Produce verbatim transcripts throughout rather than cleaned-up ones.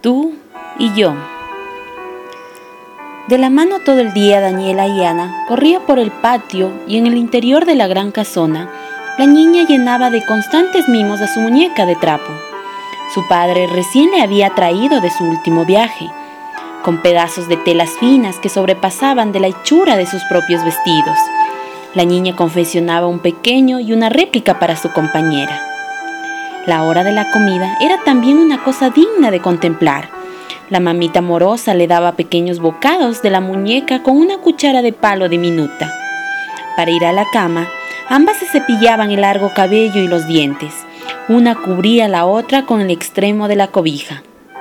Tú y yo. De la mano todo el día, Daniela y Ana corrían por el patio y en el interior de la gran casona, la niña llenaba de constantes mimos a su muñeca de trapo. Su padre recién le había traído de su último viaje, con pedazos de telas finas que sobrepasaban de la hechura de sus propios vestidos. La niña confeccionaba un pequeño y una réplica para su compañera. La hora de la comida era también una cosa digna de contemplar. La mamita amorosa le daba pequeños bocados de la muñeca con una cuchara de palo diminuta. Para ir a la cama, ambas se cepillaban el largo cabello y los dientes. Una cubría a la otra con el extremo de la cobija.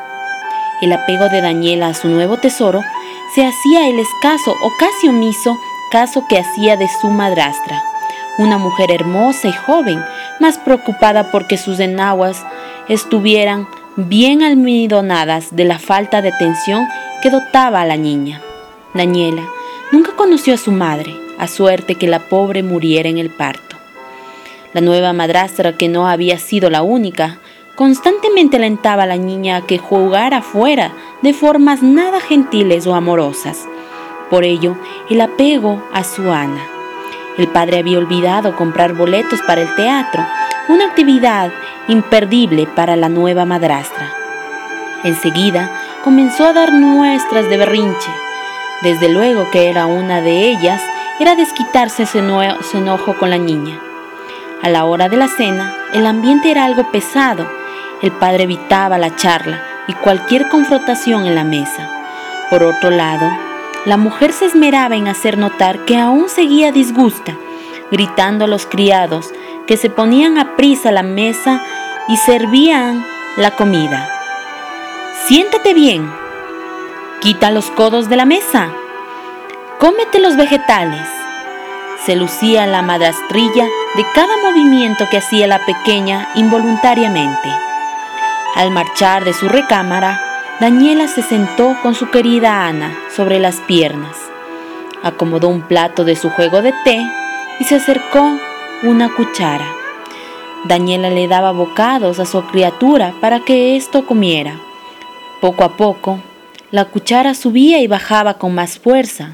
El apego de Daniela a su nuevo tesoro se hacía el escaso o casi omiso caso que hacía de su madrastra, una mujer hermosa y joven, más preocupada porque sus enaguas estuvieran bien almidonadas de la falta de atención que dotaba a la niña. Daniela nunca conoció a su madre, a suerte que la pobre muriera en el parto. La nueva madrastra, que no había sido la única, constantemente alentaba a la niña a que jugara fuera de formas nada gentiles o amorosas. Por ello, el apego a su Ana. El padre había olvidado comprar boletos para el teatro, una actividad imperdible para la nueva madrastra. Enseguida comenzó a dar muestras de berrinche. Desde luego que era una de ellas, era desquitarse su enojo con la niña. A la hora de la cena, el ambiente era algo pesado. El padre evitaba la charla y cualquier confrontación en la mesa. Por otro lado, la mujer se esmeraba en hacer notar que aún seguía disgusta, gritando a los criados que se ponían a prisa a la mesa y servían la comida. «Siéntate bien, quita los codos de la mesa, cómete los vegetales». Se lucía la madrastrilla de cada movimiento que hacía la pequeña involuntariamente. Al marchar de su recámara, Daniela se sentó con su querida Ana sobre las piernas, acomodó un plato de su jugo de té y se acercó una cuchara. Daniela le daba bocados a su criatura para que ésto comiera. Poco a poco, la cuchara subía y bajaba con más fuerza.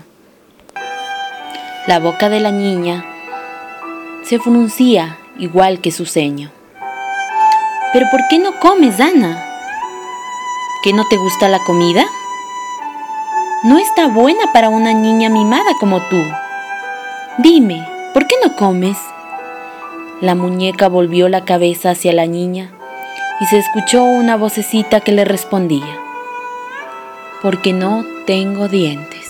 La boca de la niña se fruncía igual que su ceño. «¿Pero por qué no comes, Ana? ¿Que no te gusta la comida? No está buena para una niña mimada como tú. Dime, ¿por qué no comes?». La muñeca volvió la cabeza hacia la niña y se escuchó una vocecita que le respondía: «Porque no tengo dientes».